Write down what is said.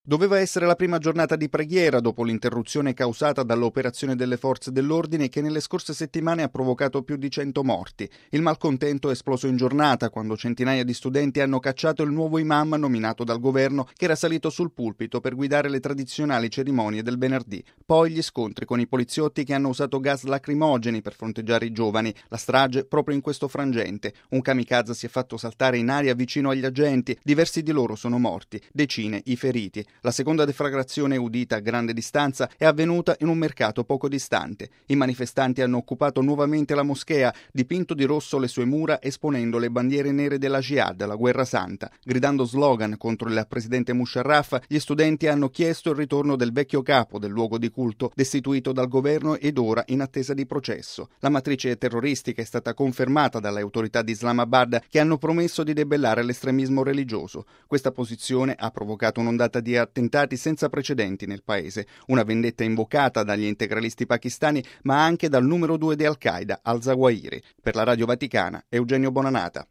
Doveva essere la prima giornata di preghiera dopo l'interruzione causata dall'operazione delle forze dell'ordine che nelle scorse settimane ha provocato più di 100 morti. Il malcontento è esploso in giornata quando centinaia di studenti hanno cacciato il nuovo imam nominato dal governo che era salito sul pulpito per guidare le tradizionali cerimonie del venerdì. Poi gli scontri con i poliziotti che hanno usato gas lacrimogeni per fronteggiare i giovani. La strage proprio in questo frangente. Un kamikaze si è fatto saltare in aria vicino agli agenti. Diversi di loro sono morti, decine i feriti. La seconda deflagrazione udita a grande distanza è avvenuta in un mercato poco distante. I manifestanti hanno occupato nuovamente la moschea, dipinto di rosso le sue mura esponendo le bandiere nere della Jihad, la guerra santa. Gridando slogan contro il presidente Musharraf, gli studenti hanno chiesto il ritorno del vecchio capo del luogo di culto, destituito dal governo ed ora in attesa di processo. La matrice terroristica è stata confermata dalle autorità di Islamabad che hanno promesso di debellare l'estremismo religioso. Questa posizione ha provocato un'ondata di attentati senza precedenti nel paese, una vendetta invocata dagli integralisti pakistani ma anche dal numero 2 di Al-Qaeda, al-Zawahiri. Per la Radio Vaticana, Eugenio Bonanata.